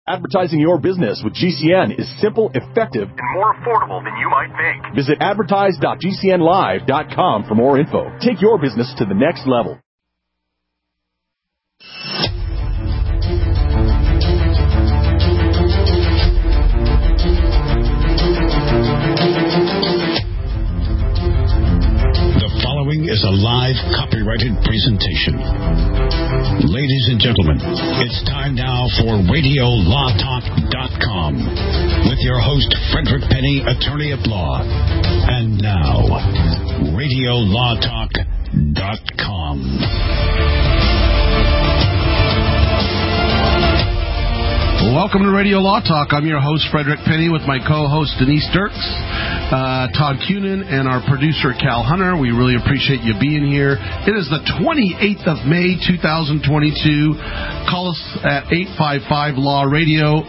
Advertising your business with GCN is simple, effective, and more affordable than you might think. Visit advertise.gcnlive.com for more info. Take your business to the next level. The following is a live copyrighted presentation. Ladies and gentlemen, it's time now for RadioLawTalk.com with your host, Frederick Penny, attorney at law. And now, RadioLawTalk.com. Welcome to Radio Law Talk. I'm your host, Frederick Penny, with my co-host, Denise Dirks, Todd Cunin, and our producer, Cal Hunter. We really appreciate you being here. It is the 28th of May, 2022. Call us at 855-LAW-RADIO,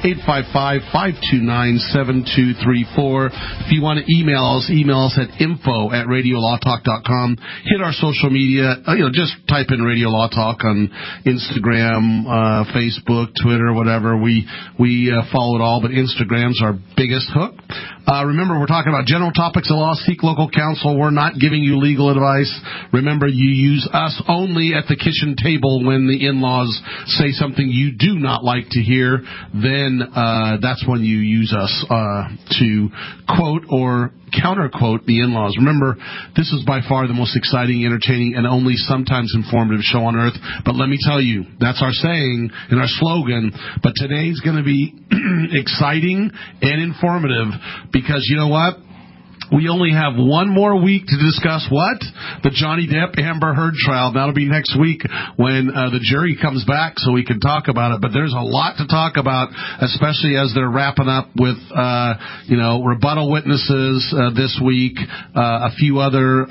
855-529-7234. If you want to email us at info@radiolawtalk.com. Hit our social media. Just type in Radio Law Talk on Instagram, Facebook, Twitter, whatever. We follow it all, but Instagram's our biggest hook. Remember, we're talking about general topics of law. Seek local counsel. We're not giving you legal advice. Remember, you use us only at the kitchen table when the in-laws say something you do not like to hear. Then that's when you use us to quote or counter-quote the in-laws. Remember, this is by far the most exciting, entertaining, and only sometimes informative show on earth. But let me tell you, that's our saying and our slogan. But today's going to be exciting and informative because you know what? We only have one more week to discuss what? The Johnny Depp Amber Heard trial. That'll be next week when the jury comes back so we can talk about it. But there's a lot to talk about, especially as they're wrapping up with, rebuttal witnesses this week, a few other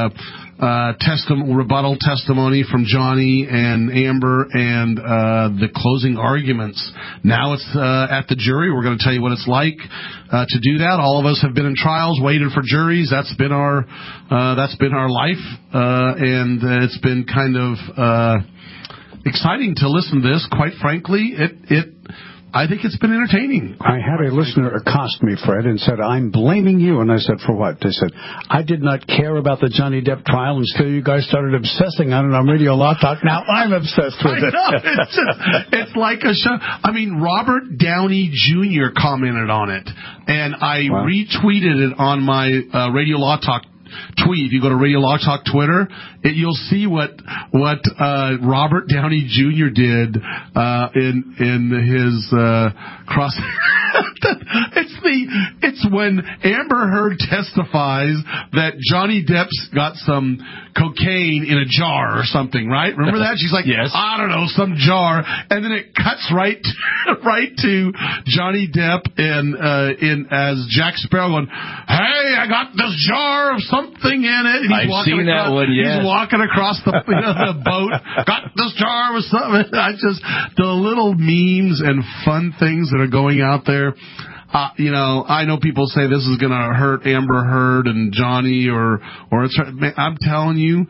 rebuttal testimony from Johnny and Amber, and the closing arguments. Now it's at the jury. We're going to tell you what it's like to do that. All of us have been in trials, waited for juries. That's been our life, and it's been kind of exciting to listen to this. Quite frankly, I think it's been entertaining. I had a listener accost me, Fred, and said, "I'm blaming you." And I said, "For what?" They said, "I did not care about the Johnny Depp trial until you guys started obsessing on it on Radio Law Talk. Now I'm obsessed with it." I know. It's like a show. I mean, Robert Downey Jr. commented on it, and I retweeted it on my Radio Law Talk tweet. If you go to Radio Law Talk Twitter, you'll see what Robert Downey Jr. did in his cross. It's when Amber Heard testifies that Johnny Depp's got some cocaine in a jar or something, right? Remember that? She's like, yes. I don't know, some jar, and then it cuts right to Johnny Depp and as Jack Sparrow going, "Hey, I got this jar of something in it." And I've seen that one. Yeah. He's walking across the boat. Got this jar with something. The little memes and fun things that are going out there. I know people say this is going to hurt Amber Heard and Johnny, or it's. I'm telling you,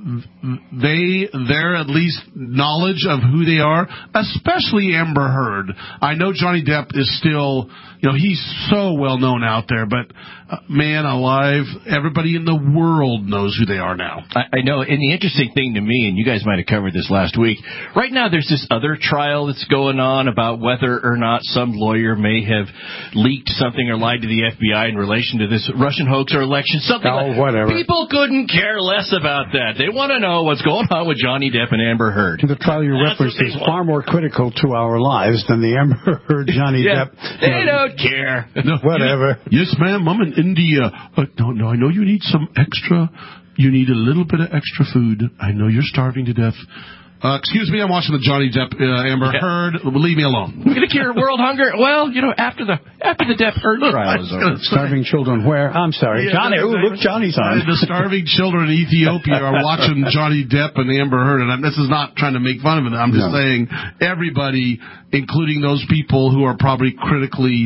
their at least knowledge of who they are, especially Amber Heard. I know Johnny Depp is still, he's so well known out there, but man alive, everybody in the world knows who they are now. I know, and the interesting thing to me, and you guys might have covered this last week, right now there's this other trial that's going on about whether or not some lawyer may have leaked something or lied to the FBI in relation to this Russian hoax or election, whatever. People couldn't care less about that. They want to know what's going on with Johnny Depp and Amber Heard. The trial you referenced is far more critical to our lives than the Amber Heard Johnny Depp. They don't care. No, whatever. Yes, ma'am. I'm in India. No, I know you need some extra. You need a little bit of extra food. I know you're starving to death. Excuse me, I'm watching the Johnny Depp Amber Heard. Leave me alone. We're going to cure world hunger. Well, after the Depp Heard trial is over. Starving children where? I'm sorry. Yeah, Johnny. Look, Johnny's on. The starving children in Ethiopia are watching Johnny Depp and Amber Heard. And this is not trying to make fun of it. I'm just saying everybody, including those people who are probably critically,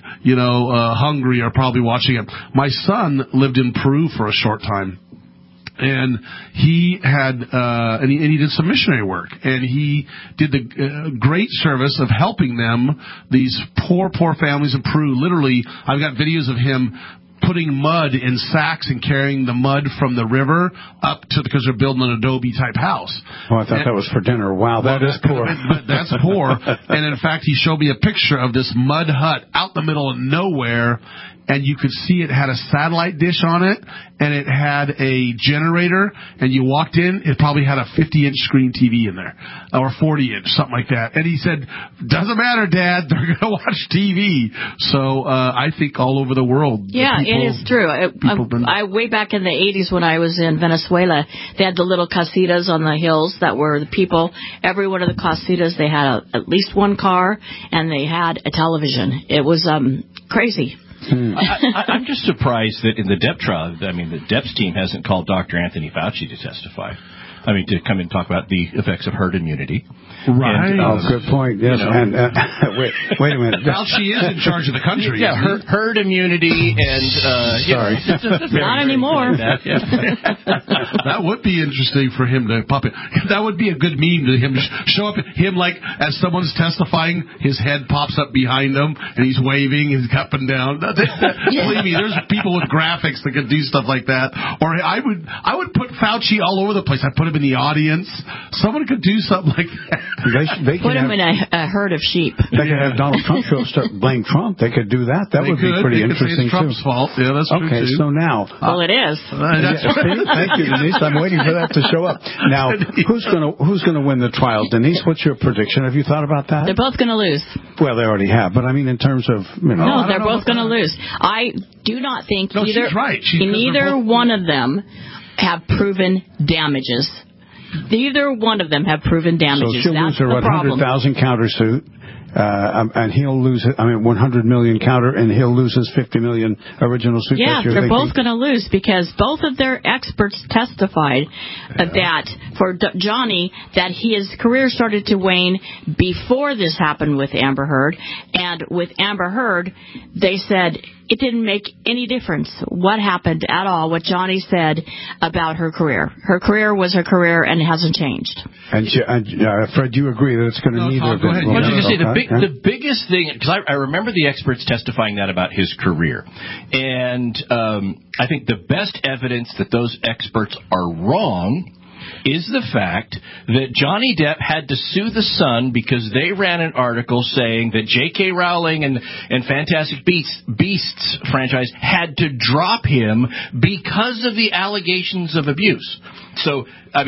hungry, are probably watching it. My son lived in Peru for a short time. And he had, and he did some missionary work, and he did the great service of helping them, these poor families in Peru. Literally, I've got videos of him putting mud in sacks and carrying the mud from the river up to, because they're building an adobe type house. Oh, I thought that was for dinner. Wow, that is poor. That's poor. And in fact, he showed me a picture of this mud hut out in the middle of nowhere, and you could see it had a satellite dish on it, and it had a generator, and you walked in, it probably had a 50-inch screen TV in there, or 40-inch, something like that. And he said, doesn't matter, Dad, they're going to watch TV. So I think all over the world. Yeah, it is true. I way back in the 80s when I was in Venezuela, they had the little casitas on the hills that were the people. Every one of the casitas, they had at least one car, and they had a television. It was crazy. I'm just surprised that in the Depp trial, the Depp's team hasn't called Dr. Anthony Fauci to testify. To come and talk about the effects of herd immunity. Right. And, good point. Yes. And wait a minute. Fauci is in charge of the country. Yeah, herd immunity and sorry, not anymore. That would be interesting for him to pop in. That would be a good meme to him. Show up him like as someone's testifying, his head pops up behind him and he's waving, he's up and down. Believe me, there's people with graphics that could do stuff like that. Or I would put Fauci all over the place. I put him in the audience. Someone could do something like that. They put him in a herd of sheep. They could have Donald Trump show up, start blame Trump. They could do that. That would be pretty interesting, too. Trump's fault. Yeah, that's true, okay, too. So now... Well, it is. Thank you, Denise. I'm waiting for that to show up. Now, who's going to win the trial? Denise, what's your prediction? Have you thought about that? They're both going to lose. Well, they already have. But, in terms of... No, they're both going to lose. I do not think she's right. Neither one of them have proven damages. Neither one of them have proven damages. So she'll That's lose her the problem. 100,000 countersuit, and he'll lose 100 million counter, and he'll lose his 50 million original suit. Yeah, they're both going to lose because both of their experts testified that for Johnny that his career started to wane before this happened with Amber Heard, and with Amber Heard, they said it didn't make any difference what happened at all, what Johnny said about her career. Her career was her career, and it hasn't changed. And Fred, you agree that it's going to neither of them? I was going to say the biggest thing, because I remember the experts testifying that about his career, and I think the best evidence that those experts are wrong is the fact that Johnny Depp had to sue the Sun because they ran an article saying that J.K. Rowling and Fantastic Beasts franchise had to drop him because of the allegations of abuse. So,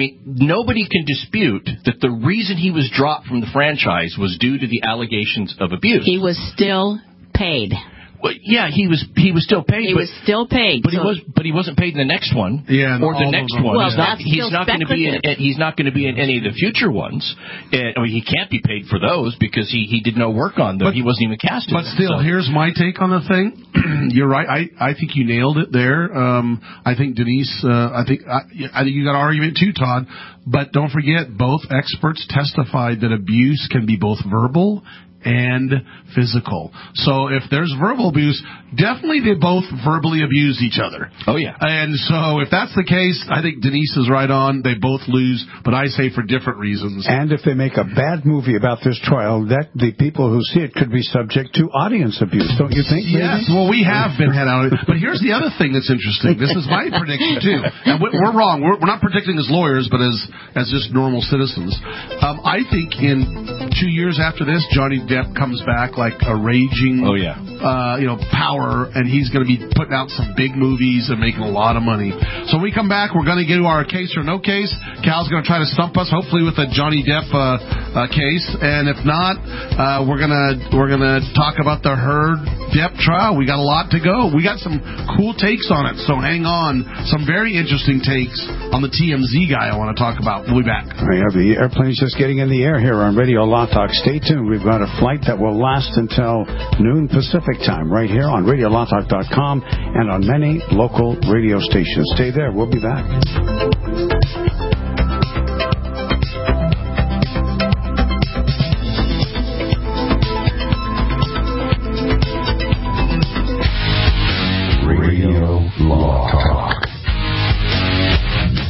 nobody can dispute that the reason he was dropped from the franchise was due to the allegations of abuse. He was still paid. Well, yeah, he was still paid. He was still paid, but he wasn't paid in the next one, or the next one. Well, he's not going to be in any of the future ones. He can't be paid for those because he did no work on them. He wasn't even cast in them. But still, here's my take on the thing. You're right. I think you nailed it there. I think Denise. I think you got an argument too, Todd. But don't forget, both experts testified that abuse can be both verbal and physical. So if there's verbal abuse, definitely they both verbally abuse each other. Oh, yeah. And so if that's the case, I think Denise is right on. They both lose, but I say for different reasons. And if they make a bad movie about this trial, that the people who see it could be subject to audience abuse, don't you think? Yes. Well, we have been head out. But here's the other thing that's interesting. This is my prediction, too. And we're wrong. We're not predicting as lawyers, but as just normal citizens. I think in 2 years after this, Johnny Depp comes back like a raging, power, and he's going to be putting out some big movies and making a lot of money. So when we come back, we're going to get to our case or no case. Cal's going to try to stump us, hopefully with a Johnny Depp case, and if not, we're gonna talk about the Heard Depp trial. We got a lot to go. We got some cool takes on it, so hang on. Some very interesting takes on the TMZ guy I want to talk about. We'll be back. The airplane's just getting in the air here on Radio Law Talk. Stay tuned. We've got a flight that will last until noon Pacific time right here on RadioLawTalk.com and on many local radio stations. Stay there. We'll be back. Radio Law Talk.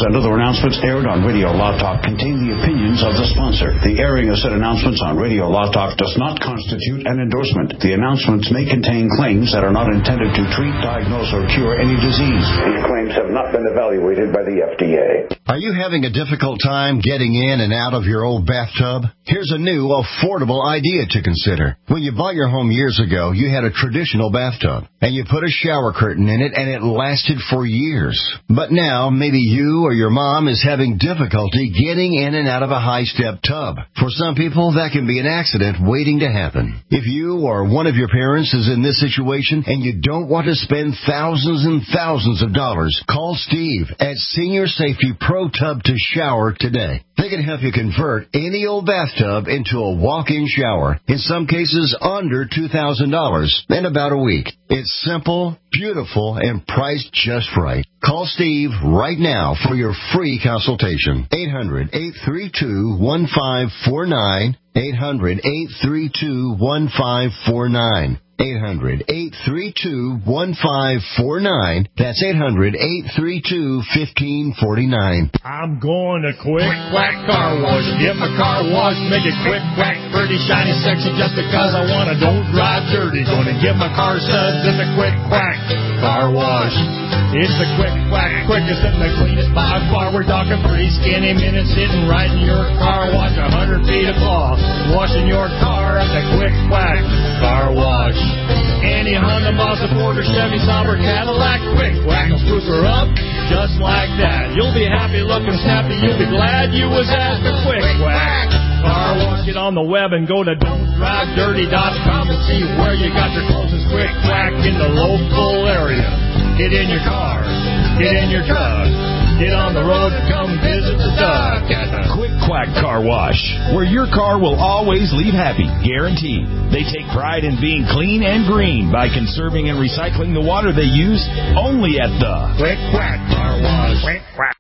and other announcements aired on Radio Law Talk contain the opinions of the sponsor. The airing of said announcements on Radio Law Talk does not constitute an endorsement. The announcements may contain claims that are not intended to treat, diagnose, or cure any disease. These claims have not been evaluated by the FDA. Are you having a difficult time getting in and out of your old bathtub? Here's a new, affordable idea to consider. When you bought your home years ago, you had a traditional bathtub, and you put a shower curtain in it, and it lasted for years. But now, maybe you or your mom is having difficulty getting in and out of a high-step tub. For some people, that can be an accident waiting to happen. If you or one of your parents is in this situation and you don't want to spend thousands and thousands of dollars, call Steve at Senior Safety Pro Tub to Shower today. They can help you convert any old bathtub into a walk-in shower, in some cases under $2,000, in about a week. It's simple, beautiful, and priced just right. Call Steve right now for your free consultation. 800-832-1549. 800-832-1549. 800-832-1549. That's 800-832-1549. I'm going to Quick Quack Car Wash. Get my car washed, make it quick, quack, pretty, shiny, sexy, just because I want to. Don't drive dirty. Gonna get my car suds in the Quick Quack Car Wash. It's the Quick Quack, quickest and the cleanest by far. We're talking 3 skinny minutes sitting right in your car wash. 100 feet of cloth, washing your car at the Quick Quack Car Wash. Any Honda, Mazda, Ford, or Chevy, Sauber, Cadillac, Quick Quack will spruce her up just like that. You'll be happy, looking snappy. You'll be glad you was at the Quick Quack Car Wash. Get on the web and go to don'tdrivedirty.com and see where you got your closest Quick Quack in the local area. Get in your car, get in your truck, get on the road and come visit the duck at the Quick Quack Car Wash, where your car will always leave happy, guaranteed. They take pride in being clean and green by conserving and recycling the water they use, only at the Quick Quack Car Wash. Quick Quack.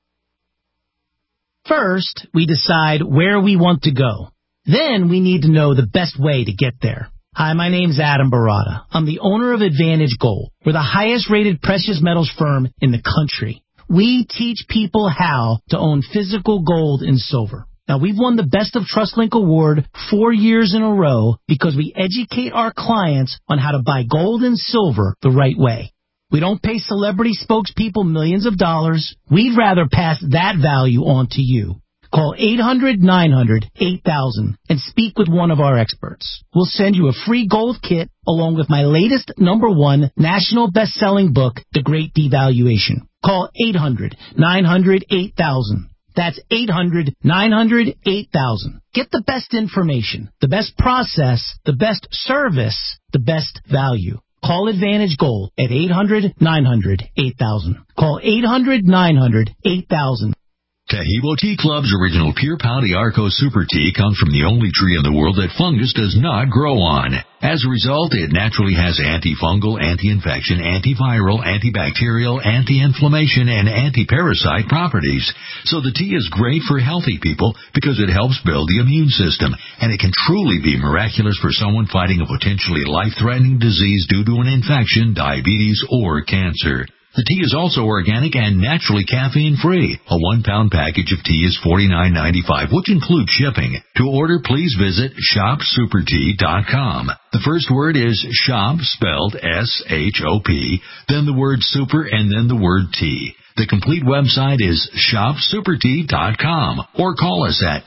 First, we decide where we want to go. Then we need to know the best way to get there. Hi, my name's Adam Barada. I'm the owner of Advantage Gold. We're the highest-rated precious metals firm in the country. We teach people how to own physical gold and silver. Now, we've won the Best of TrustLink Award 4 years in a row because we educate our clients on how to buy gold and silver the right way. We don't pay celebrity spokespeople millions of dollars. We'd rather pass that value on to you. Call 800-900-8000 and speak with one of our experts. We'll send you a free gold kit along with my latest #1 national best-selling book, The Great Devaluation. Call 800-900-8000. That's 800-900-8000. Get the best information, the best process, the best service, the best value. Call Advantage Gold at 800-900-8000. Call 800-900-8000. Taheebo Tea Club's original Pure Pau d'Arco Super Tea comes from the only tree in the world that fungus does not grow on. As a result, it naturally has antifungal, anti-infection, antiviral, antibacterial, anti-inflammation, and anti-parasite properties. So the tea is great for healthy people because it helps build the immune system, and it can truly be miraculous for someone fighting a potentially life-threatening disease due to an infection, diabetes, or cancer. The tea is also organic and naturally caffeine-free. A 1-pound package of tea is $49.95, which includes shipping. To order, please visit shopsupertea.com. The first word is shop, spelled S-H-O-P, then the word super, and then the word tea. The complete website is shopsupertea.com, or call us at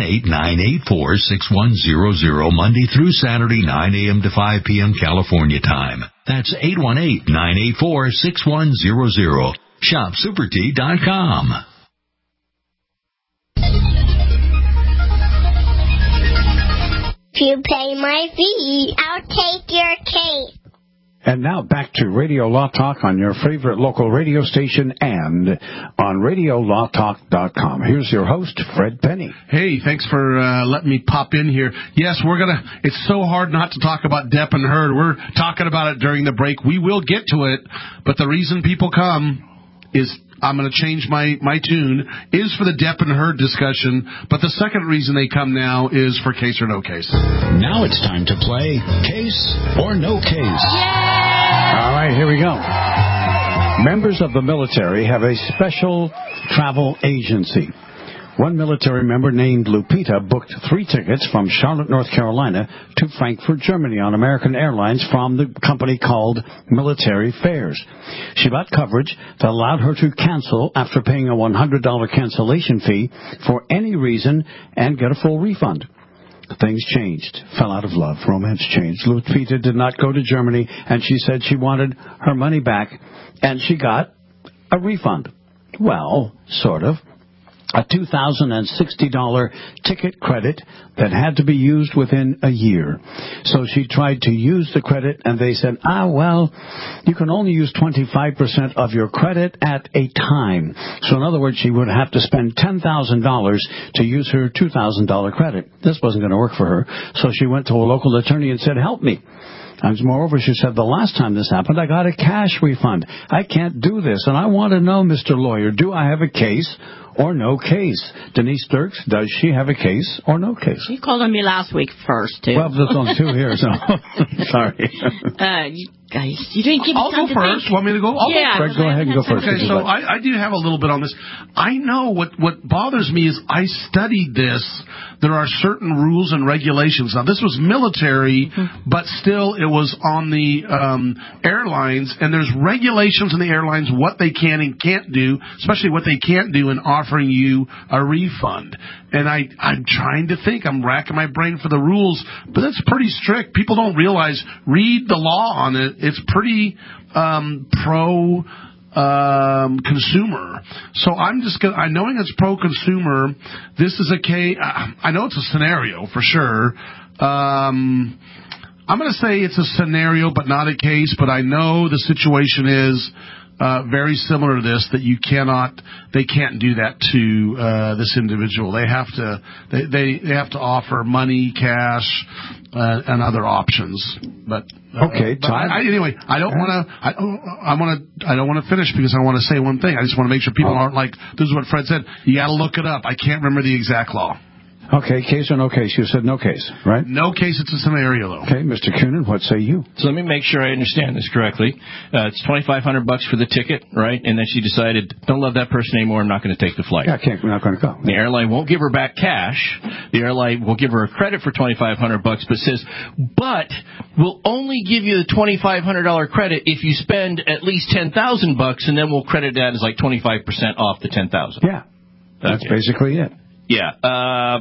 818-984-6100 Monday through Saturday, 9 a.m. to 5 p.m. California time. That's 818-984-6100. Shopsupertea.com. If you pay my fee, I'll take your cake. And now back to Radio Law Talk on your favorite local radio station and on RadioLawTalk.com. Here's your host, Fred Penny. Hey, thanks for letting me pop in here. Yes, it's so hard not to talk about Depp and Heard. We're talking about it during the break. We will get to it, but the reason people come is, I'm going to change my tune, is for the Depp and Heard discussion, but the second reason they come now is for Case or No Case. Now it's time to play Case or No Case. All right, here we go. Members of the military have a special travel agency. One military member named Lupita booked 3 tickets from Charlotte, North Carolina to Frankfurt, Germany on American Airlines from the company called Military Fares. She bought coverage that allowed her to cancel after paying a $100 cancellation fee for any reason and get a full refund. Things changed. Fell out of love. Romance changed. Lupita did not go to Germany, and she said she wanted her money back, and she got a refund. Well, sort of. A $2,060 ticket credit that had to be used within a year. So she tried to use the credit, and they said, well, you can only use 25% of your credit at a time. So in other words, she would have to spend $10,000 to use her $2,000 credit. This wasn't going to work for her. So she went to a local attorney and said, help me. And moreover, she said, the last time this happened, I got a cash refund. I can't do this, and I want to know, Mr. Lawyer, do I have a case or no case? Denise Dirks, does she have a case or no case? You called on me last week first, too. Well, there's only 2 here, so sorry. You didn't give me I'll time go first. to think. Want me to go? Fred, go ahead and go first. Okay, so I do have a little bit on this. I know what bothers me is I studied this. There are certain rules and regulations. Now, this was military, but still it was on the airlines, and there's regulations in the airlines what they can and can't do, especially what they can't do in offering you a refund. And I'm trying to think. I'm racking my brain for the rules, but it's pretty strict. People don't realize. Read the law on it. It's pretty pro consumer. So I'm just going to, knowing it's pro consumer, this is a case. I know it's a scenario for sure. I'm going to say it's a scenario, but not a case. But I know the situation is very similar to this, that they can't do that to this individual. They have to offer money, cash, and other options. But okay, anyway, I don't want to finish because I want to say one thing. I just want to make sure people aren't like, this is what Fred said. You got to look it up. I can't remember the exact law. Okay, case or no case? You said no case, right? No case. It's a scenario, though. Okay, Mr. Coonan, what say you? So let me make sure I understand this correctly. It's $2,500 for the ticket, right? And then she decided, don't love that person anymore. I'm not going to take the flight. Yeah, we're not going to go. The airline won't give her back cash. The airline will give her a credit for $2,500, but says, but we'll only give you the $2,500 credit if you spend at least $10,000, and then we'll credit that as like 25% off the $10,000. Yeah, that's basically it. Yeah.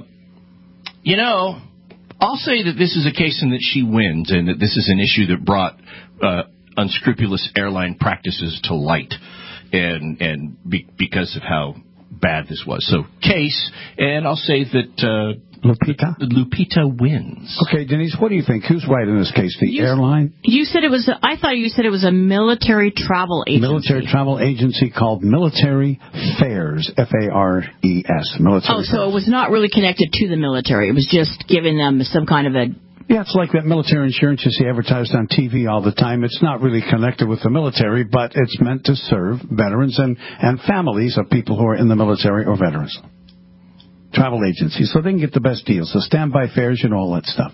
I'll say that this is a case in that she wins, and that this is an issue that brought unscrupulous airline practices to light, and because of how bad this was. So, case, and I'll say that Lupita wins. Okay, Denise, what do you think? Who's right in this case? The airline? I thought you said it was a military travel agency. Military travel agency called Military Fares, F-A-R-E-S. So it was not really connected to the military. It was just giving them some kind of a... Yeah, it's like that military insurance you see advertised on TV all the time. It's not really connected with the military, but it's meant to serve veterans and families of people who are in the military or veterans. Travel agencies, so they can get the best deals. So standby fares, all that stuff.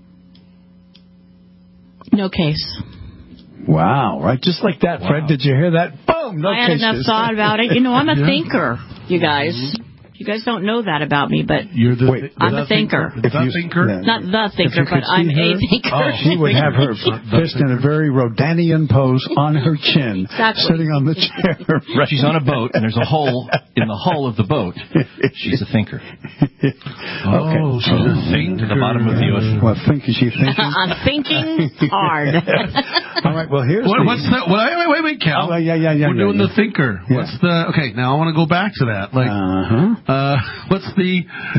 No case. Wow, right? Just like that, Fred. Wow. Did you hear that? Boom, no cases. I had enough thought about it. I'm a thinker, you guys. You guys don't know that about me, but I'm a thinker. Not the thinker, but I'm a thinker. Oh, she would have her fist in a very Rodanian pose on her chin, sitting on the chair. Right. She's on a boat, and there's a hole in the hull of the boat. She's a thinker. She's a thinker. To the bottom of the ocean. Well, is she thinking? I'm thinking hard. All right, well, here's what's the... Wait, Cal. Yeah. We're doing the thinker. Yeah. What's the... Okay, now I want to go back to that. What's the...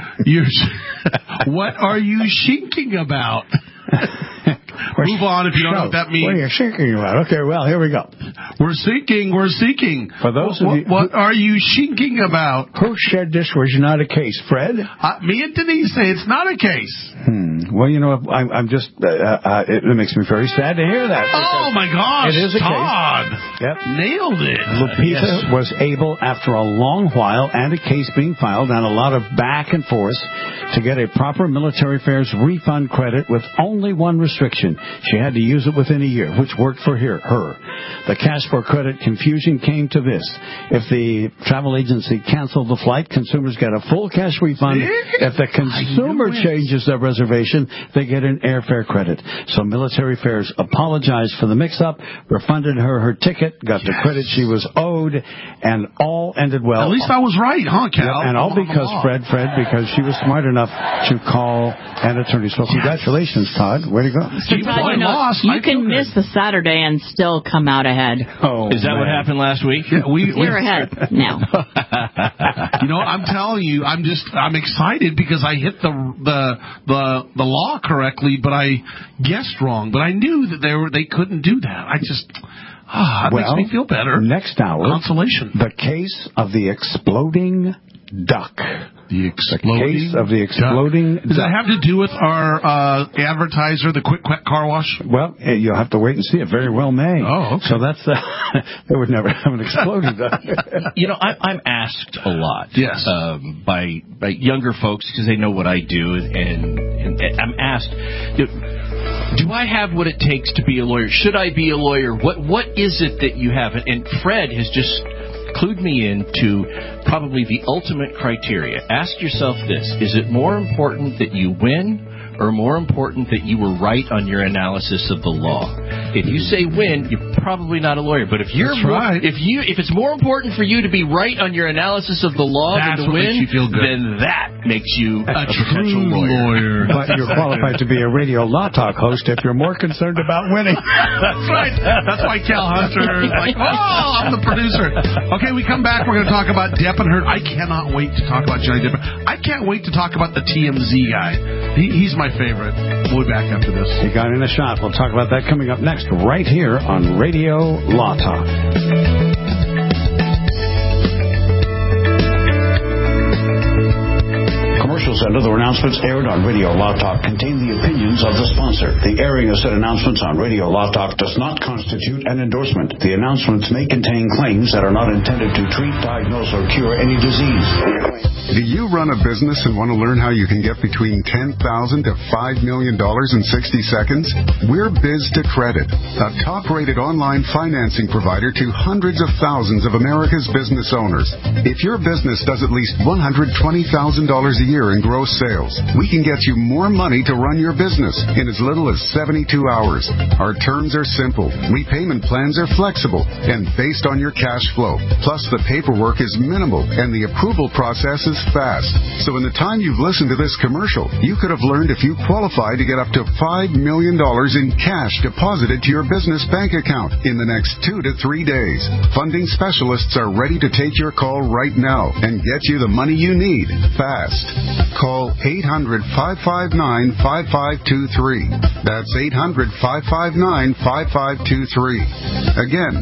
what are you shinking about? Move on if you don't know what that means. What are you thinking about? Okay, well, here we go. We're seeking. For those of you... What are you shinking about? Who said this was not a case, Fred? Me and Denise say it's not a case. Well, I'm just... it makes me very sad to hear that. Oh, my gosh. It is a Todd. Case. Yep. Nailed it. Lupita was able, after a long while and a case being filed and a lot of back and forth, to get a proper military fares refund credit with only one restriction. She had to use it within a year, which worked for her. The cash request for credit confusion came to this. If the travel agency canceled the flight, consumers get a full cash refund. If the consumer changes their reservation, they get an airfare credit. So Military Fares apologized for the mix-up, refunded her ticket, got the credit she was owed, and all ended well. At least I was right, huh, Cal? Yeah, and all because because she was smart enough to call an attorney. So congratulations, Todd. Way to go. So Todd, you can miss the Saturday and still come out ahead. Oh, is that what happened last week? Yeah, You're ahead now. I'm telling you, I'm excited because I hit the law correctly, but I guessed wrong. But I knew that they couldn't do that. It makes me feel better. Next hour, consolation. The case of the exploding duck. The case of the exploding duck. Does that have to do with our advertiser, the Quick Quack Car Wash? Well, you'll have to wait and see. It very well may. Oh, okay. So that's they would never have an exploding duck. I'm asked a lot. Yes. By younger folks because they know what I do, and I'm asked, do I have what it takes to be a lawyer? Should I be a lawyer? What is it that you have? And Fred has just clued me into probably the ultimate criteria. Ask yourself this: is it more important that you win, or more important that you were right on your analysis of the law? If you say win, you're probably not a lawyer. But if if it's more important for you to be right on your analysis of the law than to win, then that makes you a potential lawyer. But you're qualified to be a radio law talk host if you're more concerned about winning. That's right. That's why Cal Hunter is like, I'm the producer. Okay, we come back. We're going to talk about Depp and Heard. I cannot wait to talk about Johnny Depp. I can't wait to talk about the TMZ guy. He's my favorite. We'll be back after this. He got in a shot. We'll talk about that coming up next, right here on Radio Law Talk. Commercials and other announcements aired on Radio Law Talk contain the opinions of the sponsor. The airing of said announcements on Radio Law Talk does not constitute an endorsement. The announcements may contain claims that are not intended to treat, diagnose, or cure any disease. Do you run a business and want to learn how you can get between $10,000 to $5 million in 60 seconds? We're Biz2Credit, a top-rated online financing provider to hundreds of thousands of America's business owners. If your business does at least $120,000 a year in gross sales, we can get you more money to run your business in as little as 72 hours. Our terms are simple. Repayment plans are flexible and based on your cash flow. Plus, the paperwork is minimal and the approval process is fast. So in the time you've listened to this commercial, you could have learned if you qualify to get up to $5 million in cash deposited to your business bank account in the next 2 to 3 days. Funding specialists are ready to take your call right now and get you the money you need fast. Call 800-559-5523. That's 800-559-5523. Again,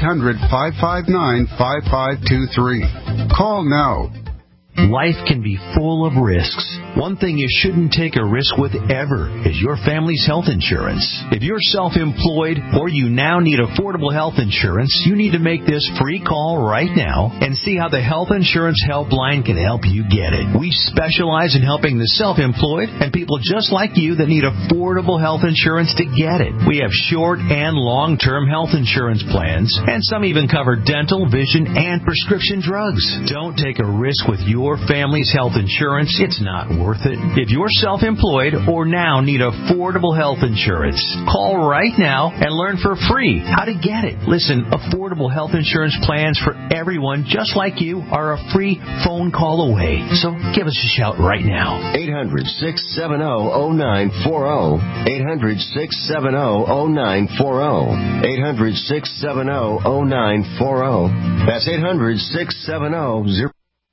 800-559-5523. Call now. Life can be full of risks. One thing you shouldn't take a risk with ever is your family's health insurance. If you're self-employed or you now need affordable health insurance, you need to make this free call right now and see how the Health Insurance Helpline can help you get it. We specialize in helping the self-employed and people just like you that need affordable health insurance to get it. We have short and long-term health insurance plans, and some even cover dental, vision, and prescription drugs. Don't take a risk with your family's health insurance. It's not worth it. If you're self-employed or now need affordable health insurance, call right now and learn for free how to get it. Listen, affordable health insurance plans for everyone just like you are a free phone call away. So give us a shout right now. 800-670-0940. 800-670-0940. 800-670-0940. That's 800-670-0940.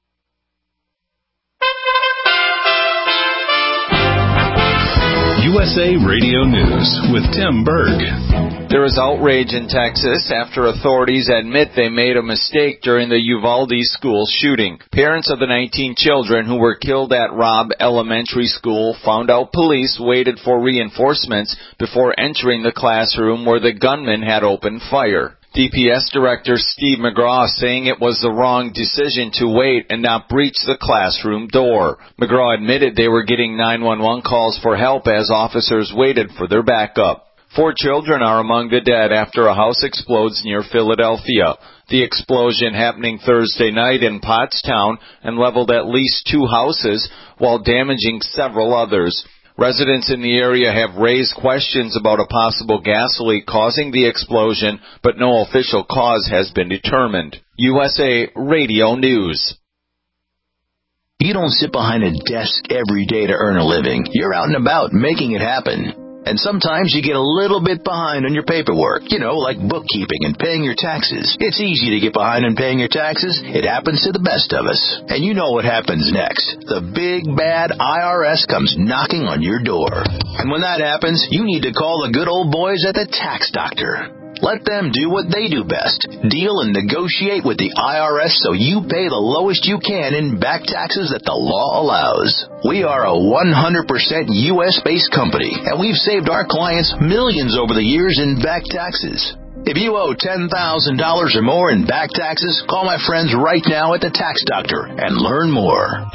USA Radio News with Tim Berg. There is outrage in Texas after authorities admit they made a mistake during the Uvalde school shooting. Parents of the 19 children who were killed at Robb Elementary School found out police waited for reinforcements before entering the classroom where the gunman had opened fire. DPS Director Steve McGraw saying it was the wrong decision to wait and not breach the classroom door. McGraw admitted they were getting 911 calls for help as officers waited for their backup. 4 children are among the dead after a house explodes near Philadelphia. The explosion happening Thursday night in Pottstown and leveled at least 2 houses while damaging several others. Residents in the area have raised questions about a possible gas leak causing the explosion, but no official cause has been determined. USA Radio News. You don't sit behind a desk every day to earn a living. You're out and about making it happen. And sometimes you get a little bit behind on your paperwork, like bookkeeping and paying your taxes. It's easy to get behind on paying your taxes. It happens to the best of us. And you know what happens next. The big, bad IRS comes knocking on your door. And when that happens, you need to call the good old boys at the Tax Doctor. Let them do what they do best. Deal and negotiate with the IRS so you pay the lowest you can in back taxes that the law allows. We are a 100% U.S.-based company, and we've saved our clients millions over the years in back taxes. If you owe $10,000 or more in back taxes, call my friends right now at the Tax Doctor and learn more.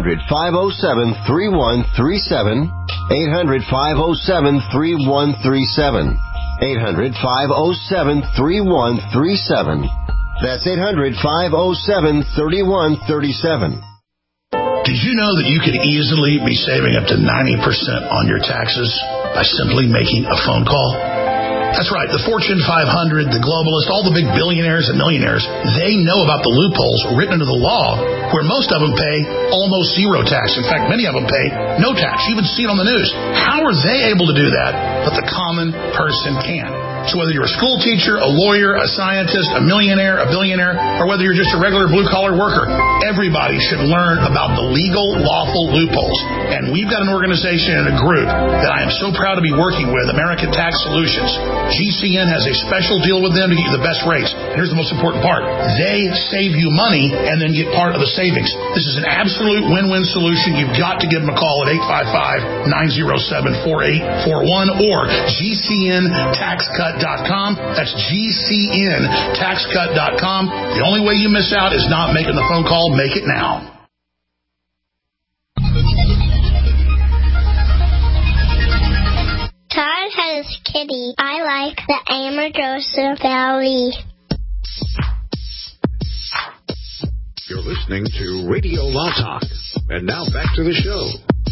800-507-3137. 800-507-3137. 800-507-3137. That's 800-507-3137. Did you know that you could easily be saving up to 90% on your taxes by simply making a phone call? That's right. The Fortune 500, the globalists, all the big billionaires and millionaires, they know about the loopholes written into the law where most of them pay almost zero tax. In fact, many of them pay no tax. You even see it on the news. How are they able to do that, but the common person can't? So whether you're a school teacher, a lawyer, a scientist, a millionaire, a billionaire, or whether you're just a regular blue-collar worker, everybody should learn about the legal, lawful loopholes. And we've got an organization and a group that I am so proud to be working with, American Tax Solutions. GCN has a special deal with them to get you the best rates. And here's the most important part. They save you money and then get part of the savings. This is an absolute win-win solution. You've got to give them a call at 855-907-4841 or GCNTaxCut.com. That's GCNTaxCut.com. The only way you miss out is not making the phone call. Make it now. Todd has kitty. I like the Amargosa Valley. You're listening to Radio Law Talk. And now back to the show.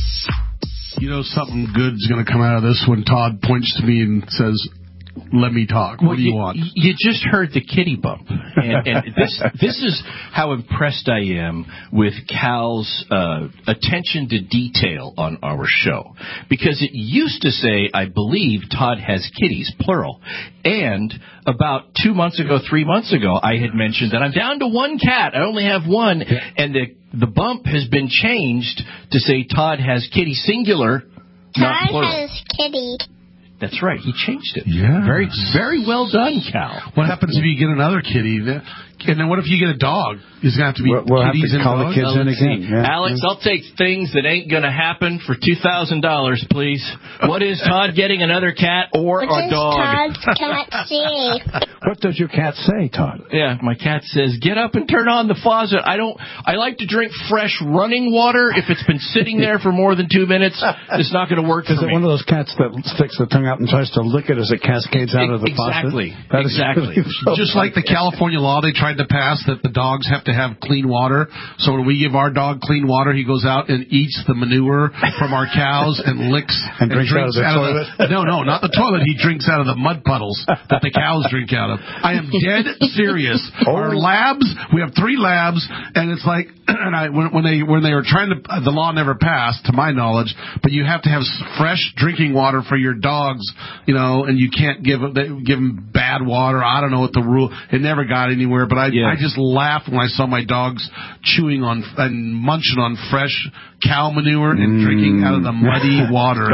Something good's going to come out of this when Todd points to me and says, let me talk. What do you want? You just heard the kitty bump. And this is how impressed I am with Cal's attention to detail on our show. Because it used to say, I believe, Todd has kitties, plural. And about 2 months ago, 3 months ago, I had mentioned that I'm down to 1 cat. I only have 1. Yeah. And the bump has been changed to say Todd has kitty, singular, not plural. Todd has kitty. That's right. He changed it. Yeah. Very, very well done, Cal. What happens if you get another kitty? And then what if you get a dog? Is it going to have to be we'll kitties have to call and the kids in again. Yeah. Alex, I'll take things that ain't going to happen for $2,000, please. What is Todd getting, another cat or what a dog? What does Todd's cat say? What does your cat say, Todd? Yeah, my cat says, get up and turn on the faucet. I like to drink fresh running water. If it's been sitting there for more than 2 minutes, it's not going to work for me. Is it one of those cats that sticks the tongue out and tries to lick it as it cascades out of the faucet? Exactly. Really just like the California law they tried to pass that the dogs have to have clean water. So when we give our dog clean water, he goes out and eats the manure from our cows and licks and drinks out of the toilet. No, not the toilet. He drinks out of the mud puddles that the cows drink out of. I am dead serious. Our labs, we have 3 labs, and it's like, when they were trying to, the law never passed, to my knowledge, but you have to have fresh drinking water for your dogs, and you can't give them bad water. I don't know what the rule. It never got anywhere, but I just laughed when I saw my dogs chewing on and munching on fresh cow manure and drinking out of the muddy water.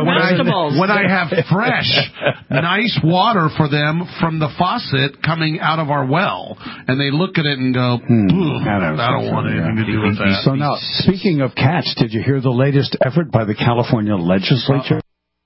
When I have fresh, nice water for them from the faucet coming out of our well, and they look at it and go, I don't want anything to do with that. So now, speaking of cats, did you hear the latest effort by the California legislature?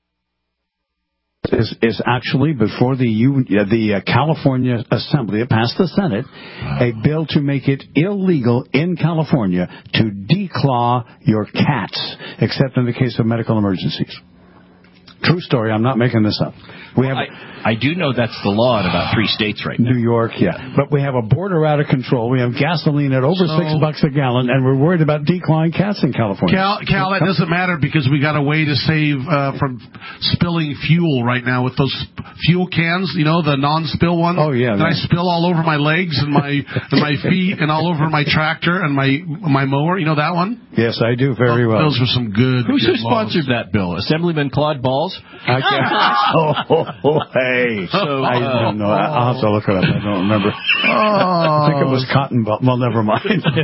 Is actually before the California Assembly, it passed the Senate, a bill to make it illegal in California to declaw your cats, except in the case of medical emergencies. True story. I'm not making this up. I do know that's the law in about 3 states right now. New York, yeah. But we have a border out of control. We have gasoline at over $6 a gallon, and we're worried about declawing cats in California. Cal, that doesn't matter because we got a way to save from spilling fuel right now with those fuel cans, the non-spill ones. Oh, yeah. That I spill all over my legs and my feet and all over my tractor and my mower. You know that one? Yes, I do very well. Those were some good. Who sponsored that bill? Assemblyman Claude Balls? Hey. So, I don't know. I'll have to look it up. I don't remember. I think it was Cotton Ball. Well, never mind.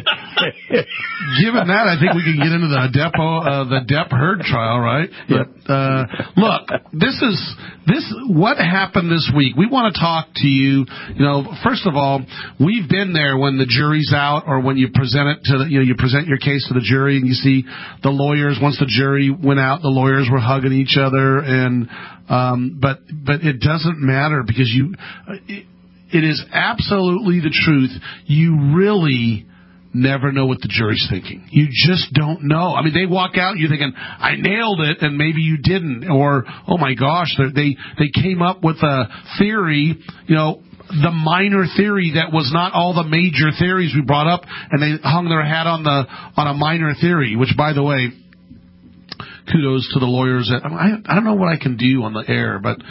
Given that, I think we can get into the Depp Heard trial, right? Yep. But look, what happened this week. We want to talk to you. First of all, we've been there when the jury's out, or when you present it to you present your case to the jury, and you see the lawyers. Once the jury went out, the lawyers were hugging each other, and but it doesn't matter because it is absolutely the truth. You really never know what the jury's thinking. You just don't know. I mean, they walk out, you're thinking, I nailed it, and maybe you didn't. Or, oh my gosh, they came up with a theory, the minor theory that was not all the major theories we brought up, and they hung their hat on a minor theory, which, by the way, kudos to the lawyers. I don't know what I can do on the air, but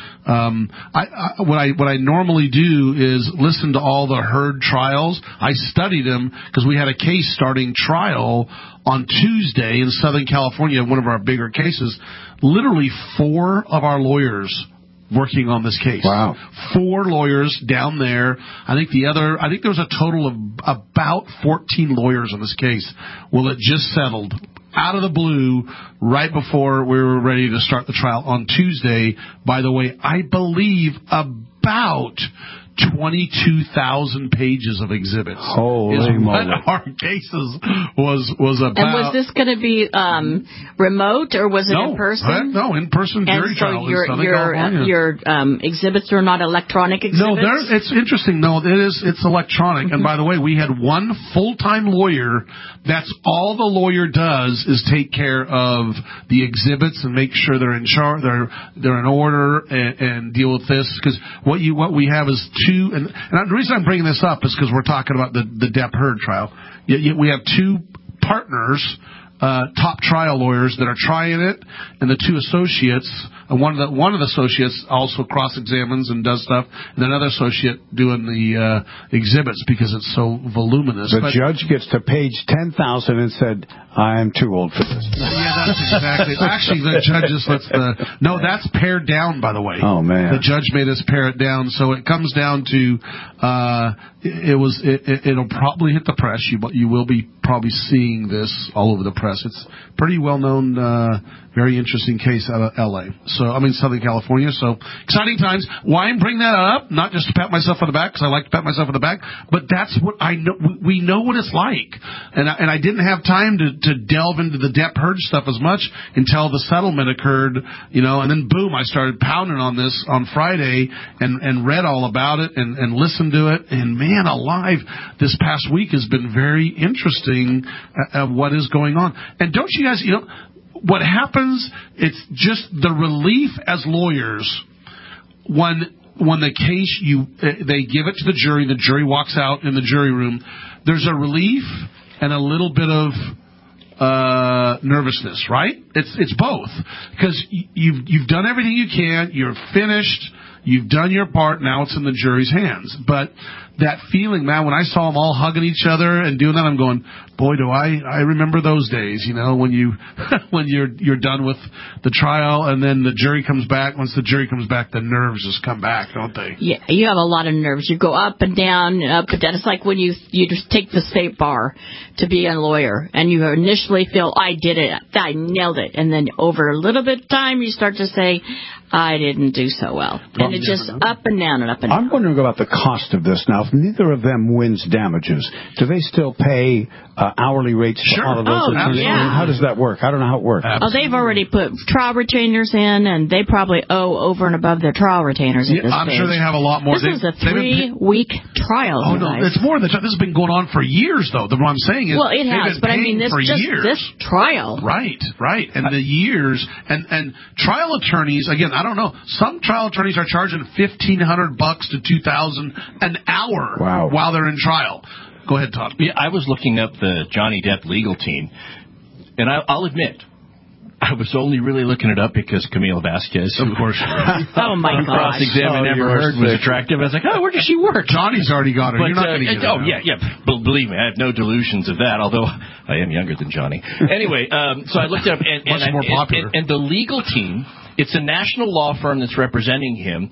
what I normally do is listen to all the Heard trials. I studied them because we had a case starting trial on Tuesday in Southern California, one of our bigger cases. Literally 4 of our lawyers working on this case. Wow. 4 lawyers down there. I think there was a total of about 14 lawyers on this case. Well, it just settled out of the blue right before we were ready to start the trial on Tuesday. By the way, I believe about 22,000 pages of exhibits. Holy moly. What our cases was about. And was this going to be remote, or was it in person? No, in person jury trial in Southern California. Your exhibits are not electronic exhibits? No, it's interesting. No, it's electronic. And by the way, we had one full-time lawyer. That's all the lawyer does is take care of the exhibits and make sure they're in charge, they're in order, and deal with this. Because what we have is two, and the reason I'm bringing this up is because we're talking about the Depp Heard trial. We have 2 partners, top trial lawyers that are trying it, and the 2 associates. And one of the associates also cross-examines and does stuff, and another associate doing the exhibits because it's so voluminous. The judge gets to page 10,000 and said, I am too old for this. Yeah, that's exactly. Actually, the judge just lets that's pared down, by the way. Oh, man. The judge made us pare it down, so it comes down to it'll probably hit the press. You will be probably seeing this all over the press. It's pretty well-known, very interesting case out of L.A. Southern California. So exciting times. Why I'm bringing that up? Not just to pat myself on the back, because I like to pat myself on the back, but that's what I know. We know what it's like, and I didn't have time to delve into the Depp Heard stuff as much until the settlement occurred, and then boom, I started pounding on this on Friday and read all about it and listened to it. And man alive, this past week has been very interesting of what is going on. And don't you guys, what happens, it's just the relief as lawyers when the case, they give it to the jury walks out in the jury room, there's a relief and a little bit of nervousness, right? It's both, because you've done everything you can, you're finished, you've done your part, now it's in the jury's hands. But that feeling, man, when I saw them all hugging each other and doing that, I'm going, boy, do I remember those days, when you're done with the trial and then the jury comes back. Once the jury comes back, the nerves just come back, don't they? Yeah, you have a lot of nerves. You go up and down and up and down. It's like when you just take the state bar to be a lawyer, and you initially feel, I did it, I nailed it, and then over a little bit of time, you start to say, I didn't do so well. and it just up and down and up and down. I'm wondering about the cost of this now. If neither of them wins damages, do they still pay hourly rates for all of those attorneys? Yeah. How does that work? I don't know how it works. They've already put trial retainers in, and they probably owe over and above their trial retainers at this I'm stage. sure they have a lot more. This is a 3-week trial. Oh, no, it's more than that. This has been going on for years, though. What I'm saying is, well, it has, but I mean, this trial. Right. And the years, and trial attorneys, again, I don't know. Some trial attorneys are charging $1,500 to $2,000 an hour while they're in trial. Go ahead, Todd. Yeah, I was looking up the Johnny Depp legal team, and I'll admit, I was only really looking it up because Camille Vasquez, of course, oh my gosh, cross-examined Amber Heard was attractive. I was like, where does she work? Johnny's already got her. But, you're not going to get her. Oh yeah. Believe me, I have no delusions of that. Although I am younger than Johnny. Anyway, so I looked it up, much more popular. And the legal team. It's a national law firm that's representing him.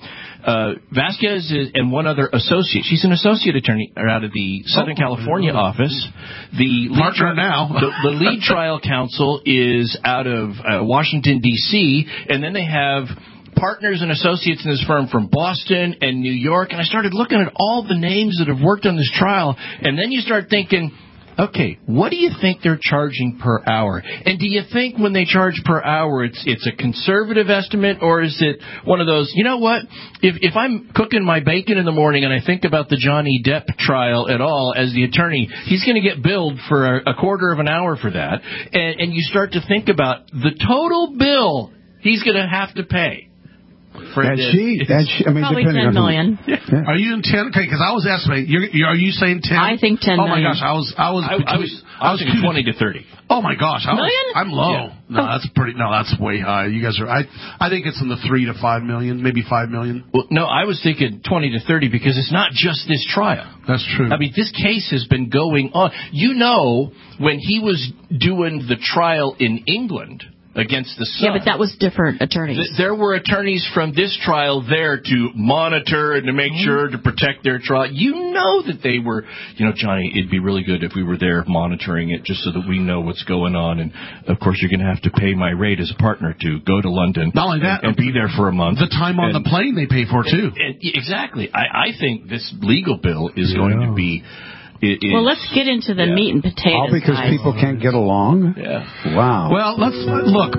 Vasquez and one other associate. She's an associate attorney out of the Southern California office. The partner now. the lead trial counsel is out of Washington, D.C., and then they have partners and associates in this firm from Boston and New York. And I started looking at all the names that have worked on this trial, and then you start thinking, okay, what do you think they're charging per hour? And do you think when they charge per hour, it's a conservative estimate, or is it one of those, you know what, if I'm cooking my bacon in the morning and I think about the Johnny Depp trial at all as the attorney, he's going to get billed for a quarter of an hour for that. And you start to think about the total bill he's going to have to pay. Probably $10 million. Yeah. Are you in 10? Okay, because I was estimating. Are you saying 10? I think 10 million. million. Oh my gosh, I was thinking 20 to 30. Oh my gosh, I'm low. Yeah. No, that's way high. You guys are. I think it's in the 3 to 5 million, maybe 5 million. Well, no, I was thinking 20 to 30 because it's not just this trial. That's true. I mean, this case has been going on. You know, when he was doing the trial in England against the Sun. Yeah, but that was different attorneys. There were attorneys from this trial there to monitor and to make sure to protect their trial. You know that they were, Johnny, it'd be really good if we were there monitoring it just so that we know what's going on. And, of course, you're going to have to pay my rate as a partner to go to London Not only that, and be there for a month. The time on the plane they pay for, too. Exactly. I think this legal bill is going to be... Well, let's get into the meat and potatoes. All because people can't get along? Yeah. Wow. Well, let's look.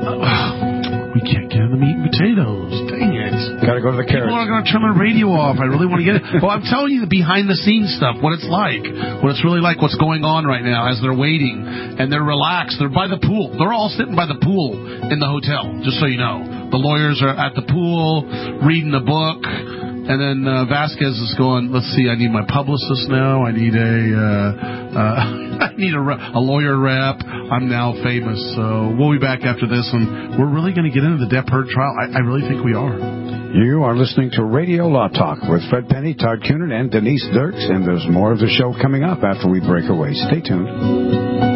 We can't get in the meat and potatoes. Dang it. Got to go to the carrots. People are going to turn my radio off. I really want to get it. Well, I'm telling you the behind-the-scenes stuff, what it's like, what it's really like, what's going on right now as they're waiting, and they're relaxed. They're by the pool. They're all sitting by the pool in the hotel, just so you know. The lawyers are at the pool, reading the book. And then Vasquez is going, let's see, I need my publicist now. I need a lawyer rep. I'm now famous. So we'll be back after this, and we're really going to get into the Depp Heard trial. I really think we are. You are listening to Radio Law Talk with Fred Penny, Todd Cunin, and Denise Dirks, and there's more of the show coming up after we break away. Stay tuned.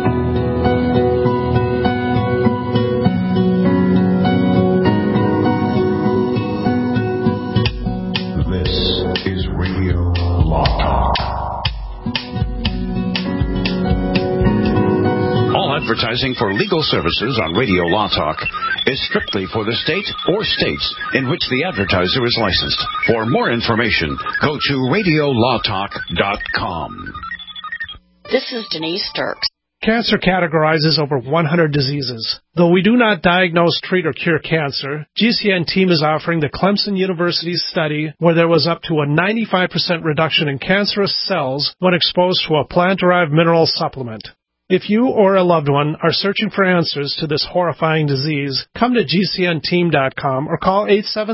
Advertising for legal services on Radio Law Talk is strictly for the state or states in which the advertiser is licensed. For more information, go to radiolawtalk.com. This is Denise Dirks. Cancer categorizes over 100 diseases. Though we do not diagnose, treat, or cure cancer, GCN team is offering the Clemson University study where there was up to a 95% reduction in cancerous cells when exposed to a plant-derived mineral supplement. If you or a loved one are searching for answers to this horrifying disease, come to GCNteam.com or call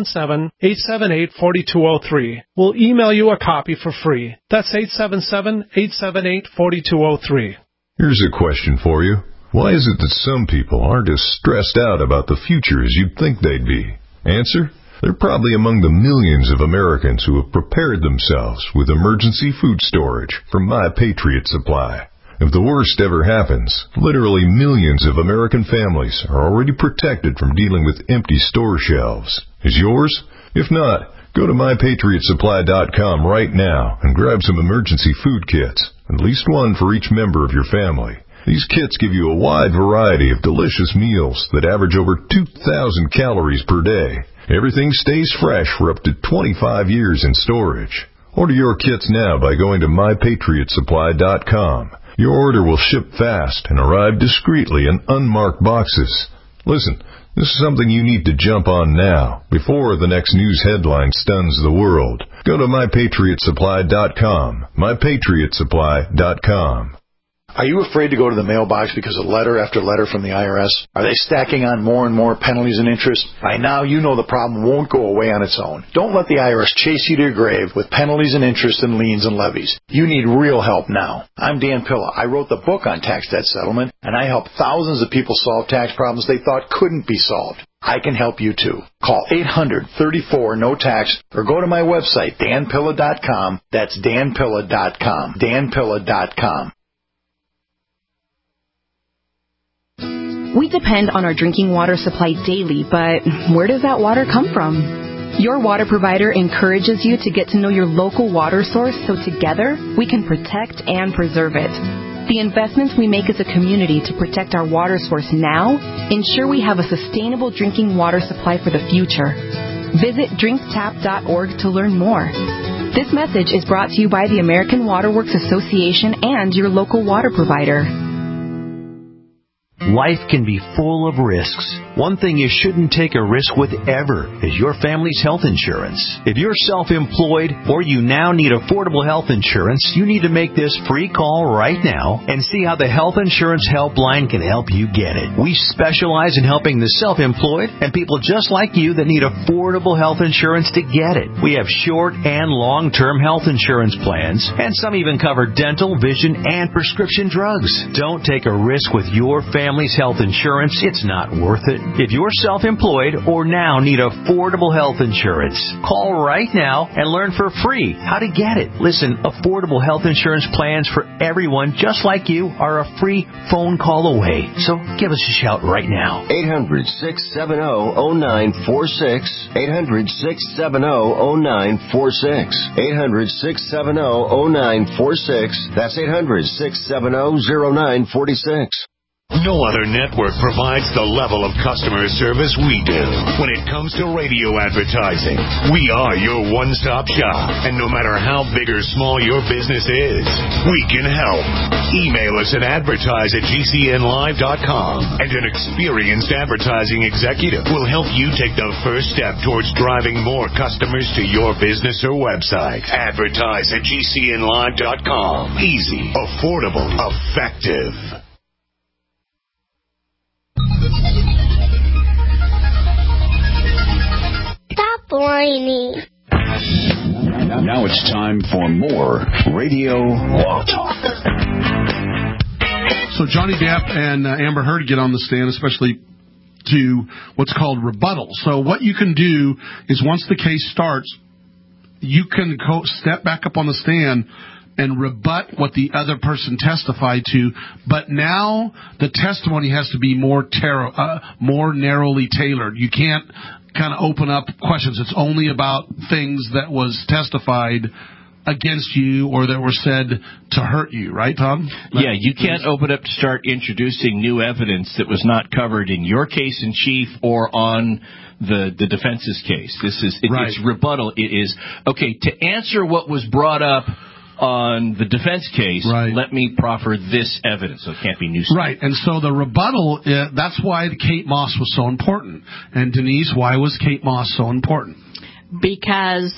877-878-4203. We'll email you a copy for free. That's 877-878-4203. Here's a question for you. Why is it that some people aren't as stressed out about the future as you'd think they'd be? Answer? They're probably among the millions of Americans who have prepared themselves with emergency food storage from My Patriot Supply. If the worst ever happens, literally millions of American families are already protected from dealing with empty store shelves. Is yours? If not, go to MyPatriotSupply.com right now and grab some emergency food kits, at least one for each member of your family. These kits give you a wide variety of delicious meals that average over 2,000 calories per day. Everything stays fresh for up to 25 years in storage. Order your kits now by going to mypatriotsupply.com. Your order will ship fast and arrive discreetly in unmarked boxes. Listen, this is something you need to jump on now, before the next news headline stuns the world. Go to mypatriotsupply.com. mypatriotsupply.com. Are you afraid to go to the mailbox because of letter after letter from the IRS? Are they stacking on more and more penalties and interest? By now, you know the problem won't go away on its own. Don't let the IRS chase you to your grave with penalties and interest and liens and levies. You need real help now. I'm Dan Pilla. I wrote the book on tax debt settlement, and I help thousands of people solve tax problems they thought couldn't be solved. I can help you too. Call 800-34-NO-TAX or go to my website, danpilla.com. That's danpilla.com. danpilla.com. We depend on our drinking water supply daily, but where does that water come from? Your water provider encourages you to get to know your local water source so together we can protect and preserve it. The investments we make as a community to protect our water source now ensure we have a sustainable drinking water supply for the future. Visit drinktap.org to learn more. This message is brought to you by the American Water Works Association and your local water provider. Life can be full of risks. One thing you shouldn't take a risk with ever is your family's health insurance. If you're self-employed or you now need affordable health insurance, you need to make this free call right now and see how the Health Insurance Helpline can help you get it. We specialize in helping the self-employed and people just like you that need affordable health insurance to get it. We have short and long-term health insurance plans, and some even cover dental, vision, and prescription drugs. Don't take a risk with your family's health insurance. It's not worth it. If you're self-employed or now need affordable health insurance, call right now and learn for free how to get it. Listen, affordable health insurance plans for everyone just like you are a free phone call away. So give us a shout right now. 800-670-0946. 800-670-0946. 800-670-0946. That's 800-670-0946. No other network provides the level of customer service we do. When it comes to radio advertising, we are your one-stop shop. And no matter how big or small your business is, we can help. Email us at advertise@gcnlive.com, and an experienced advertising executive will help you take the first step towards driving more customers to your business or website. Advertise@gcnlive.com. Easy, affordable, effective. Stop whining. Now it's time for more Radio Law Talk. So Johnny Depp and Amber Heard get on the stand, especially to what's called rebuttal. So what you can do is once the case starts, you can step back up on the stand and rebut what the other person testified to, but now the testimony has to be more narrowly tailored. You can't kind of open up questions. It's only about things that was testified against you or that were said to hurt you, right, Tom? Yeah, you can't open up to start introducing new evidence that was not covered in your case in chief or on the defense's case. It's rebuttal. It is, okay, to answer what was brought up on the defense case, let me proffer this evidence. So it can't be new stuff. Right, and so the rebuttal, that's why Kate Moss was so important. And Denise, why was Kate Moss so important? Because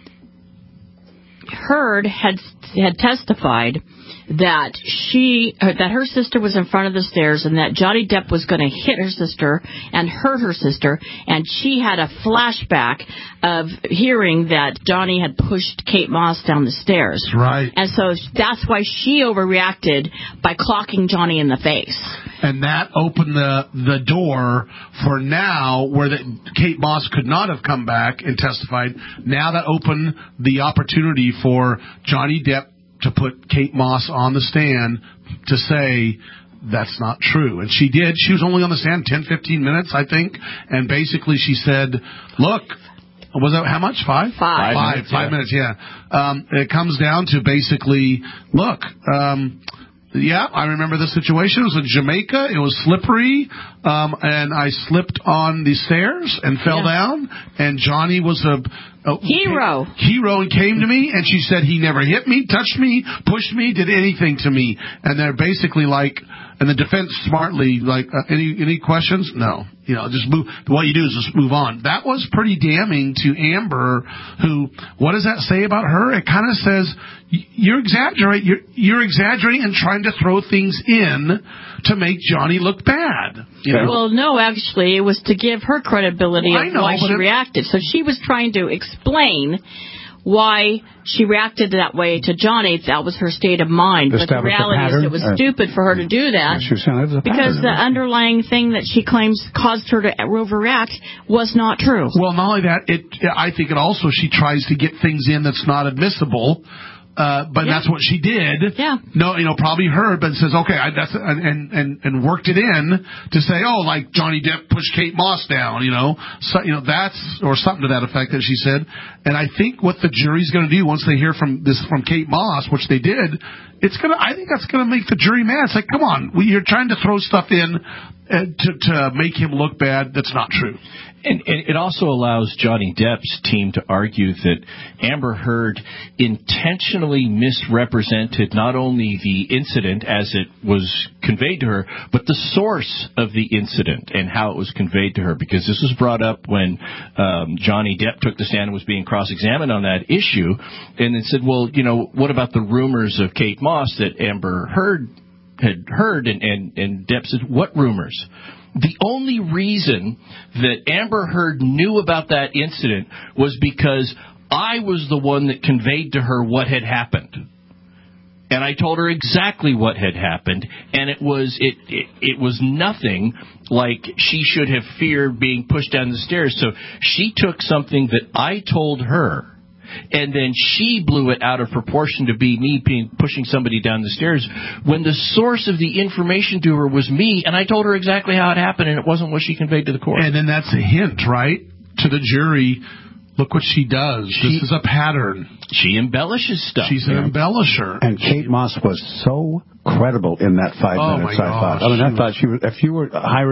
Heard had testified that her sister was in front of the stairs and that Johnny Depp was going to hit her sister and hurt her sister, and she had a flashback of hearing that Johnny had pushed Kate Moss down the stairs. Right. And so that's why she overreacted by clocking Johnny in the face. And that opened the door for now where Kate Moss could not have come back and testified. Now that opened the opportunity for Johnny Depp to put Kate Moss on the stand to say that's not true. And she did. She was only on the stand 10, 15 minutes, I think. And basically she said, look, was that how much? 5? 5 minutes, yeah. It comes down to basically, look, Yeah, I remember the situation. It was in Jamaica. It was slippery, and I slipped on the stairs and fell down. And Johnny was a hero, and came to me, and she said he never hit me, touched me, pushed me, did anything to me. And they're basically like, and the defense smartly like, any questions? No, just move. What you do is just move on. That was pretty damning to Amber. Who? What does that say about her? It kind of says you're exaggerating. You're exaggerating and trying to throw things in to make Johnny look bad. Well, no, actually, it was to give her credibility of why she reacted. So she was trying to explain why she reacted that way to Johnny. That was her state of mind. But the reality is it was stupid for her to do that because the underlying thing that she claims caused her to overreact was not true. Well, not only that, I think it also she tries to get things in that's not admissible. But that's what she did. Yeah. No, probably heard, but says, okay, and worked it in to say, like Johnny Depp pushed Kate Moss down, that's, or something to that effect that she said. And I think what the jury's going to do once they hear from Kate Moss, which they did, I think that's going to make the jury mad. It's like, come on, you're trying to throw stuff in to make him look bad. That's not true. And it also allows Johnny Depp's team to argue that Amber Heard intentionally misrepresented not only the incident as it was conveyed to her, but the source of the incident and how it was conveyed to her. Because this was brought up when Johnny Depp took the stand and was being cross-examined on that issue. And it said, well, what about the rumors of Kate Moss that Amber Heard had heard? And Depp said, what rumors? The only reason that Amber Heard knew about that incident was because I was the one that conveyed to her what had happened. And I told her exactly what had happened, and it was nothing like she should have feared being pushed down the stairs. So she took something that I told her, and then she blew it out of proportion to be me pushing somebody down the stairs when the source of the information to her was me, and I told her exactly how it happened, and it wasn't what she conveyed to the court. And then that's a hint, right, to the jury. Look what she does. This is a pattern. She embellishes stuff. She's an embellisher. And Kate Moss was so credible in that 5 minutes, I thought. I thought she was, if you were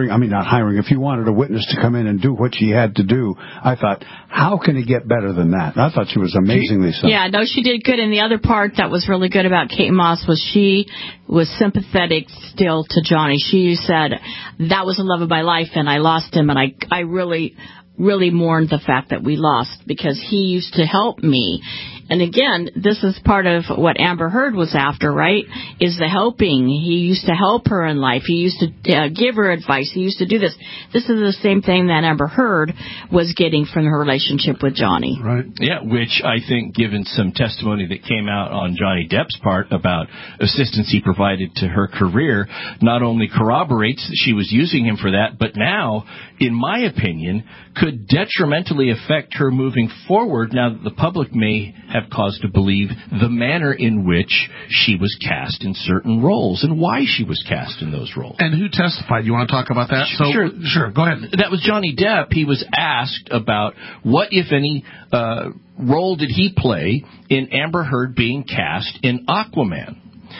if you wanted a witness to come in and do what she had to do, I thought, how can it get better than that? I thought she was amazingly so. Yeah, no, she did good. And the other part that was really good about Kate Moss was she was sympathetic still to Johnny. She said, that was the love of my life, and I lost him, and I really mourned the fact that we lost because he used to help me. And again, this is part of what Amber Heard was after, right? Is the helping. He used to help her in life. He used to give her advice. He used to do this. This is the same thing that Amber Heard was getting from her relationship with Johnny. Right. Yeah, which I think, given some testimony that came out on Johnny Depp's part about assistance he provided to her career, not only corroborates that she was using him for that, but now, in my opinion, could detrimentally affect her moving forward now that the public may have cause to believe the manner in which she was cast in certain roles and why she was cast in those roles. And who testified? You want to talk about that? Sure. Go ahead. That was Johnny Depp. He was asked about what, if any, role did he play in Amber Heard being cast in Aquaman.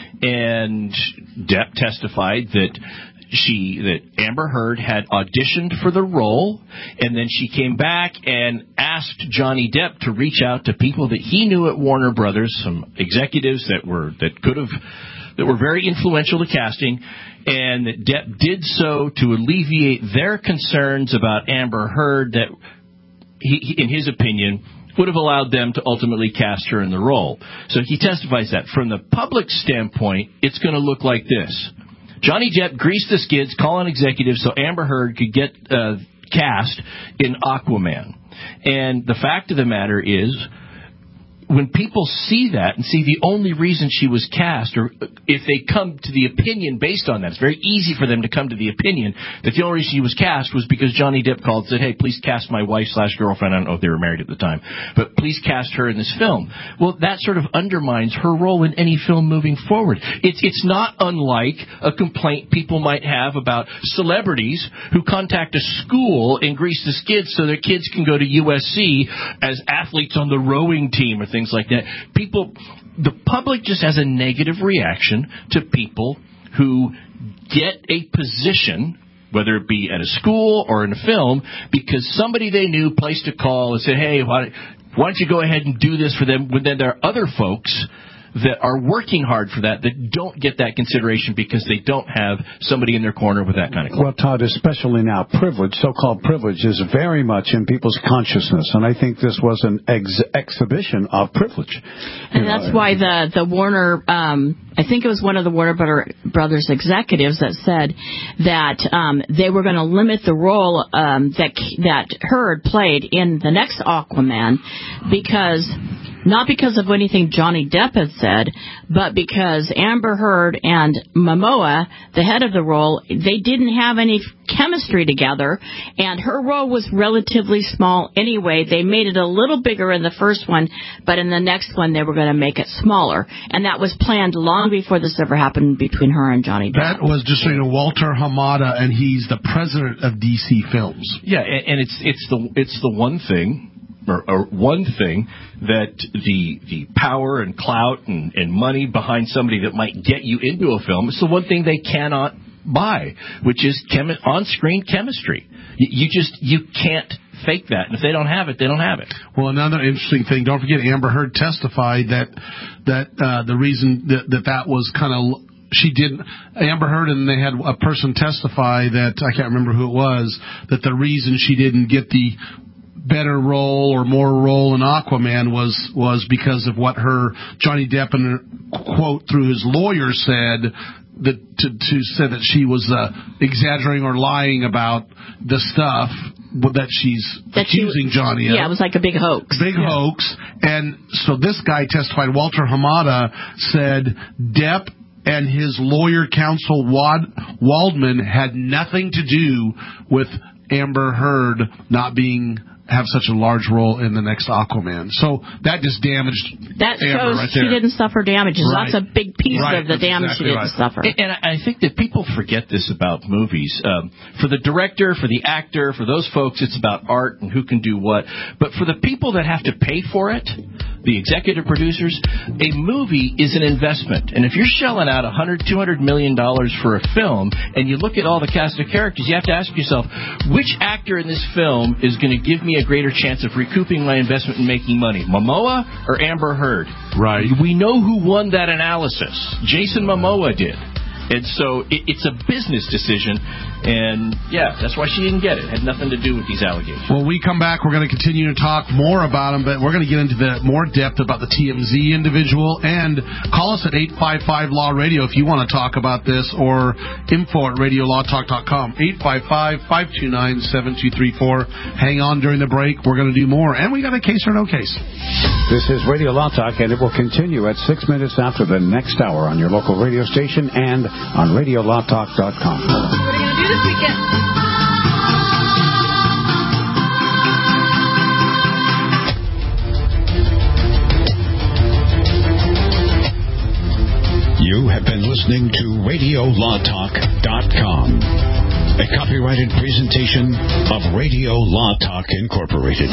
And Depp testified that Amber Heard had auditioned for the role, and then she came back and asked Johnny Depp to reach out to people that he knew at Warner Brothers, some executives that were very influential to casting, and that Depp did so to alleviate their concerns about Amber Heard that he, in his opinion, would have allowed them to ultimately cast her in the role. So he testifies that from the public standpoint, it's going to look like this. Johnny Depp greased the skids, calling executives so Amber Heard could get cast in Aquaman. And the fact of the matter is, when people see that and see the only reason she was cast, or if they come to the opinion based on that, it's very easy for them to come to the opinion that the only reason she was cast was because Johnny Depp called and said, hey, please cast my wife/girlfriend. I don't know if they were married at the time, but please cast her in this film. Well, that sort of undermines her role in any film moving forward. It's not unlike a complaint people might have about celebrities who contact a school and grease the skids so their kids can go to USC as athletes on the rowing team or things things like that. The public just has a negative reaction to people who get a position, whether it be at a school or in a film, because somebody they knew placed a call and said, hey, why don't you go ahead and do this for them, when then there are other folks that are working hard for that don't get that consideration because they don't have somebody in their corner with that kind of claim. Well, Todd, especially now, privilege, so-called privilege, is very much in people's consciousness, and I think this was an exhibition of privilege. And that's why the Warner, I think it was one of the Warner Brothers executives that said that they were going to limit the role that Heard played in the next Aquaman not because of anything Johnny Depp had said, but because Amber Heard and Momoa, the head of the role, they didn't have any chemistry together, and her role was relatively small anyway. They made it a little bigger in the first one, but in the next one they were going to make it smaller, and that was planned long before this ever happened between her and Johnny Depp. That was just so you know, Walter Hamada, and he's the president of DC Films. Yeah, and it's the one thing. Or one thing that the power and clout and money behind somebody that might get you into a film is the one thing they cannot buy, which is on-screen chemistry. You can't fake that, and if they don't have it, they don't have it. Well, another interesting thing, don't forget Amber Heard testified that the reason that was kind of... Amber Heard, and they had a person testify that, I can't remember who it was, that the reason she didn't get the better role or more role in Aquaman was because of what Johnny Depp, quote, through his lawyer said, said that she was exaggerating or lying about the stuff that she's accusing Johnny of. Yeah, it was like a big hoax. Hoax. And so this guy testified, Walter Hamada, said Depp and his lawyer counsel Waldman had nothing to do with Amber Heard not have such a large role in the next Aquaman. So that just damaged that Amber shows right she there. didn't suffer damages. Right. That's a big piece of the damage she didn't suffer. And I think that people forget this about movies. For the director, for the actor, for those folks, it's about art and who can do what. But for the people that have to pay for it, the executive producers, a movie is an investment. And if you're shelling out $100, $200 million for a film, and you look at all the cast of characters, you have to ask yourself, which actor in this film is going to give me a greater chance of recouping my investment and making money, Momoa or Amber Heard? Right. We know who won that analysis. Jason Momoa did. And so it's a business decision, and yeah, that's why she didn't get it. It had nothing to do with these allegations. When we come back, we're going to continue to talk more about them, but we're going to get into the more depth about the TMZ individual, and call us at 855-LAW-RADIO if you want to talk about this, or info@radiolawtalk.com, 855-529-7234. Hang on during the break. We're going to do more, and we got a case or no case. This is Radio Law Talk, and it will continue at 6 minutes after the next hour on your local radio station and on radiolawtalk.com. What are you going to do this weekend? You have been listening to radiolawtalk.com, a copyrighted presentation of Radio Law Talk Incorporated.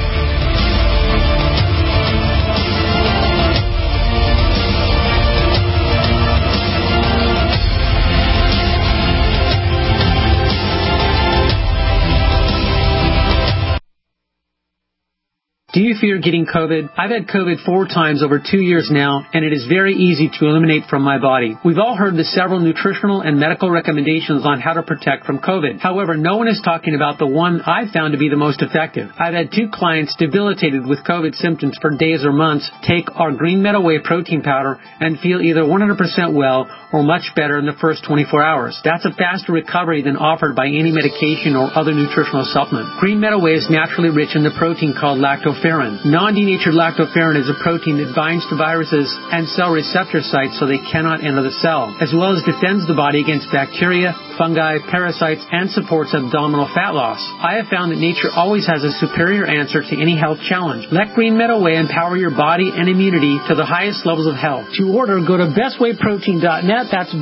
Do you fear getting COVID? I've had COVID 4 times over 2 years now, and it is very easy to eliminate from my body. We've all heard the several nutritional and medical recommendations on how to protect from COVID. However, no one is talking about the one I've found to be the most effective. I've had 2 clients debilitated with COVID symptoms for days or months take our Green Meadow Whey protein powder and feel either 100% well or much better in the first 24 hours. That's a faster recovery than offered by any medication or other nutritional supplement. Green Meadow Whey is naturally rich in the protein called lactoferrin. Non-denatured lactoferrin is a protein that binds to viruses and cell receptor sites so they cannot enter the cell, as well as defends the body against bacteria, fungi, parasites, and supports abdominal fat loss. I have found that nature always has a superior answer to any health challenge. Let Green Meadow Whey empower your body and immunity to the highest levels of health. To order, go to bestwayprotein.net. That's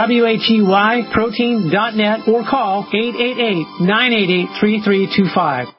BESTWHEY protein.net, or call 888-988-3325.